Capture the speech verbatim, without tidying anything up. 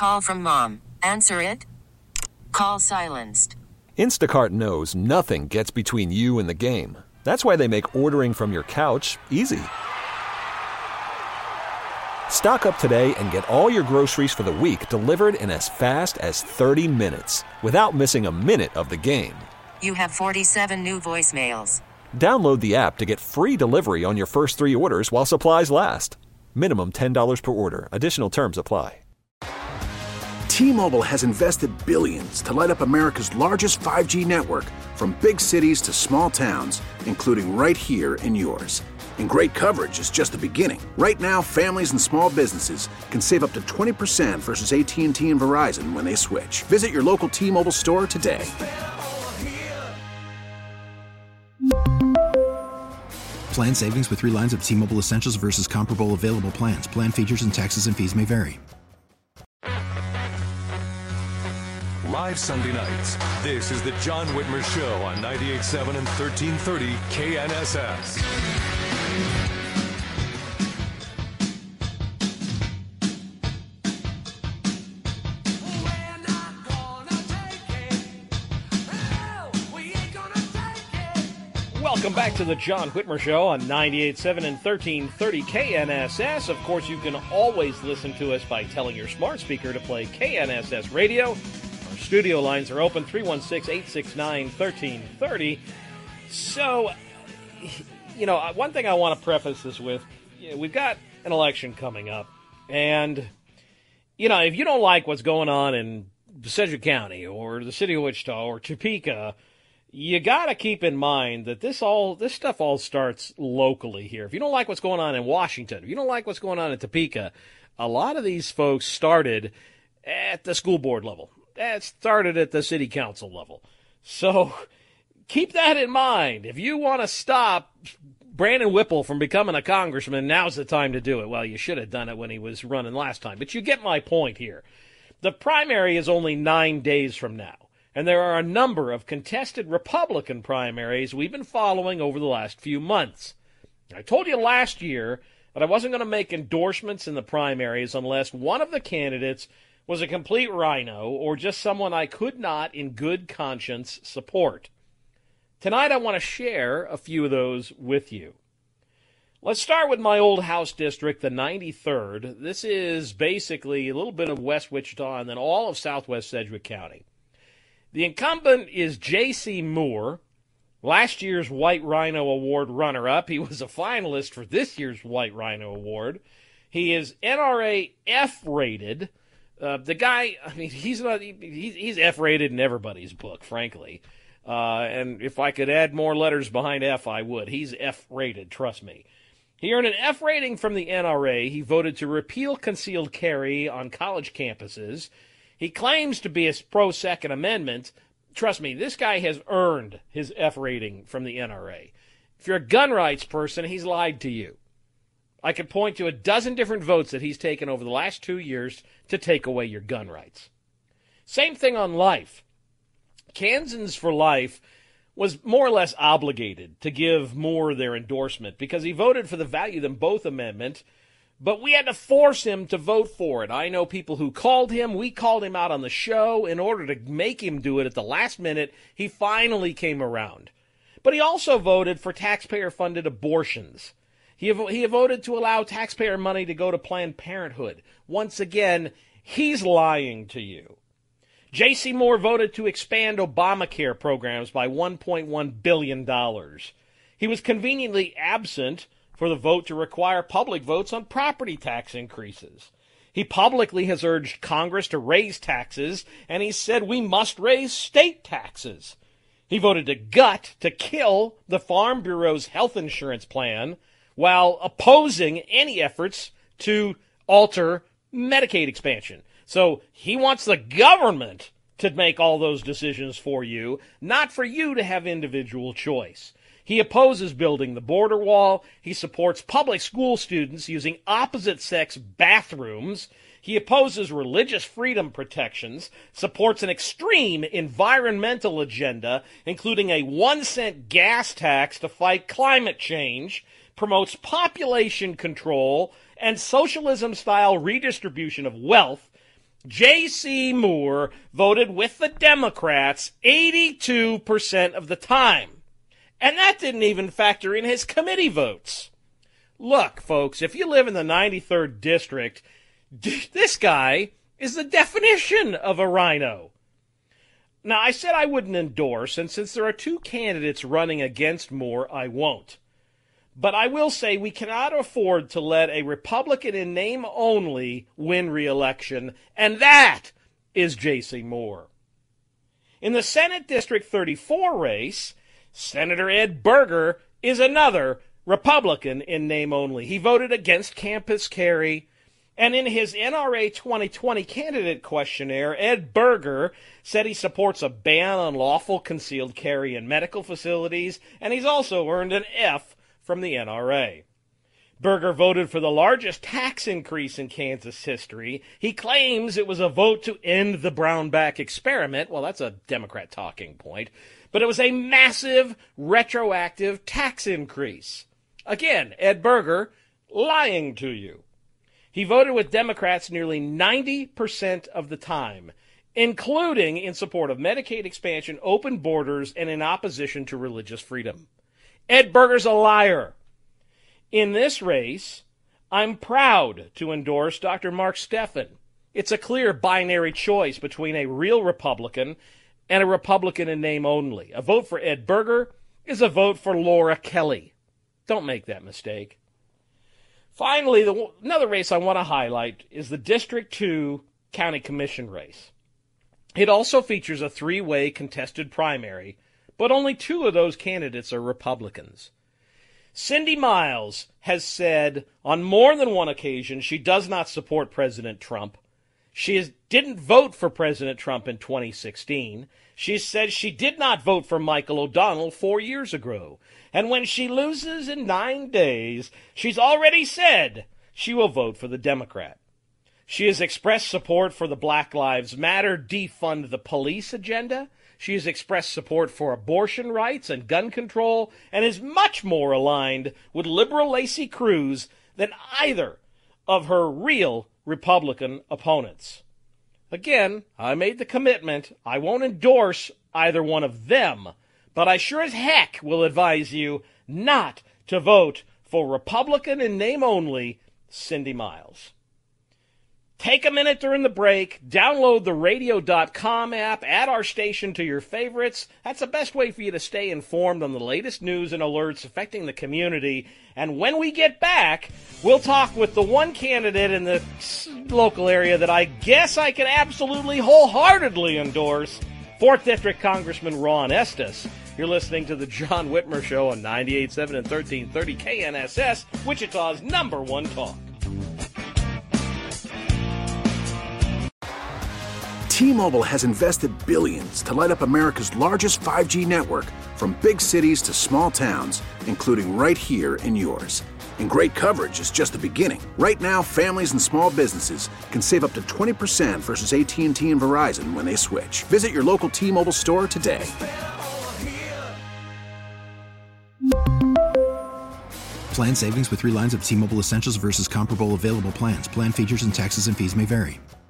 Call from mom. Answer it. Call silenced. Instacart knows nothing gets between you and the game. That's why they make ordering from your couch easy. Stock up today and get all your groceries for the week delivered in as fast as thirty minutes without missing a minute of the game. You have forty-seven new voicemails. Download the app to get free delivery on your first three orders while supplies last. Minimum ten dollars per order. Additional terms apply. T-Mobile has invested billions to light up America's largest five G network, from big cities to small towns, including right here in yours. And great coverage is just the beginning. Right now, families and small businesses can save up to twenty percent versus A T and T and Verizon when they switch. Visit your local T-Mobile store today. Plan savings with three lines of T-Mobile Essentials versus comparable available plans. Plan features and taxes and fees may vary. Live Sunday nights, this is the John Whitmer Show on ninety-eight point seven and thirteen thirty K N S S. Welcome back to the John Whitmer Show on ninety-eight point seven and thirteen thirty K N S S. Of course, you can always listen to us by telling your smart speaker to play K N S S Radio. Our studio lines are open, three one six, eight six nine, one three three zero. So, you know, one thing I want to preface this with, you know, we've got an election coming up, and, you know, if you don't like what's going on in Sedgwick County or the city of Wichita or Topeka, you got to keep in mind that this all this stuff all starts locally here. If you don't like what's going on in Washington, if you don't like what's going on in Topeka, a lot of these folks started at the school board level. That started at the city council level. So keep that in mind. If you want to stop Brandon Whipple from becoming a congressman, now's the time to do it. Well, you should have done it when he was running last time. But you get my point here. The primary is only nine days from now. And there are a number of contested Republican primaries we've been following over the last few months. I told you last year that I wasn't going to make endorsements in the primaries unless one of the candidates was a complete rhino or just someone I could not, in good conscience, support. Tonight I want to share a few of those with you. Let's start with my old House district, the ninety-third. This is basically a little bit of West Wichita and then all of southwest Sedgwick County. The incumbent is J C Moore, last year's White Rhino Award runner-up. He was a finalist for this year's White Rhino Award. He is N R A F-rated. Uh, the guy, I mean, he's not he, he's F-rated in everybody's book, frankly. Uh, and if I could add more letters behind F, I would. He's F-rated, trust me. He earned an F rating from the N R A. He voted to repeal concealed carry on college campuses. He claims to be a pro-Second Amendment. Trust me, this guy has earned his F rating from the N R A. If you're a gun rights person, he's lied to you. I could point to a dozen different votes that he's taken over the last two years to take away your gun rights. Same thing on life. Kansans for Life was more or less obligated to give Moore their endorsement because he voted for the Value Them Both Amendment, but we had to force him to vote for it. I know people who called him. We called him out on the show in order to make him do it at the last minute. He finally came around. But he also voted for taxpayer-funded abortions. He, he voted to allow taxpayer money to go to Planned Parenthood. Once again, he's lying to you. J C Moore voted to expand Obamacare programs by one point one billion dollars. He was conveniently absent for the vote to require public votes on property tax increases. He publicly has urged Congress to raise taxes, and he said we must raise state taxes. He voted to gut, to kill the Farm Bureau's health insurance plan while opposing any efforts to alter Medicaid expansion. So he wants the government to make all those decisions for you, not for you to have individual choice. He opposes building the border wall. He supports public school students using opposite-sex bathrooms. He opposes religious freedom protections, supports an extreme environmental agenda, including a one-cent gas tax to fight climate change, promotes population control and socialism-style redistribution of wealth. J C. Moore voted with the Democrats eighty-two percent of the time. And that didn't even factor in his committee votes. Look, folks, if you live in the ninety-third district, this guy is the definition of a rhino. Now, I said I wouldn't endorse, and since there are two candidates running against Moore, I won't. But I will say we cannot afford to let a Republican in name only win re-election, and that is J C. Moore. In the Senate District thirty-four race, Senator Ed Berger is another Republican in name only. He voted against campus carry, and in his N R A twenty twenty candidate questionnaire, Ed Berger said he supports a ban on lawful concealed carry in medical facilities, and he's also earned an F from the N R A. Berger voted for the largest tax increase in Kansas history. He claims it was a vote to end the Brownback experiment. Well, that's a Democrat talking point. But it was a massive retroactive tax increase. Again, Ed Berger lying to you. He voted with Democrats nearly ninety percent of the time, including in support of Medicaid expansion, open borders, and in opposition to religious freedom. Ed Berger's a liar. In this race, I'm proud to endorse Doctor Mark Steffen. It's a clear binary choice between a real Republican and a Republican in name only. A vote for Ed Berger is a vote for Laura Kelly. Don't make that mistake. Finally, the, another race I want to highlight is the District two County Commission race. It also features a three-way contested primary, but only two of those candidates are Republicans. Cindy Miles has said on more than one occasion she does not support President Trump. She is, didn't vote for President Trump in twenty sixteen. She said she did not vote for Michael O'Donnell four years ago. And when she loses in nine days, she's already said she will vote for the Democrat. She has expressed support for the Black Lives Matter defund the police agenda. She has expressed support for abortion rights and gun control, and is much more aligned with liberal Lacey Cruz than either of her real Republican opponents. Again, I made the commitment. I won't endorse either one of them, but I sure as heck will advise you not to vote for Republican in name only, Cindy Miles. Take a minute during the break, download the radio dot com app, add our station to your favorites. That's the best way for you to stay informed on the latest news and alerts affecting the community. And when we get back, we'll talk with the one candidate in the local area that I guess I can absolutely wholeheartedly endorse, fourth District Congressman Ron Estes. You're listening to The John Whitmer Show on ninety-eight point seven and thirteen thirty K N S S, Wichita's number one talk. T-Mobile has invested billions to light up America's largest five G network, from big cities to small towns, including right here in yours. And great coverage is just the beginning. Right now, families and small businesses can save up to twenty percent versus A T and T and Verizon when they switch. Visit your local T-Mobile store today. Plan savings with three lines of T-Mobile Essentials versus comparable available plans. Plan features and taxes and fees may vary.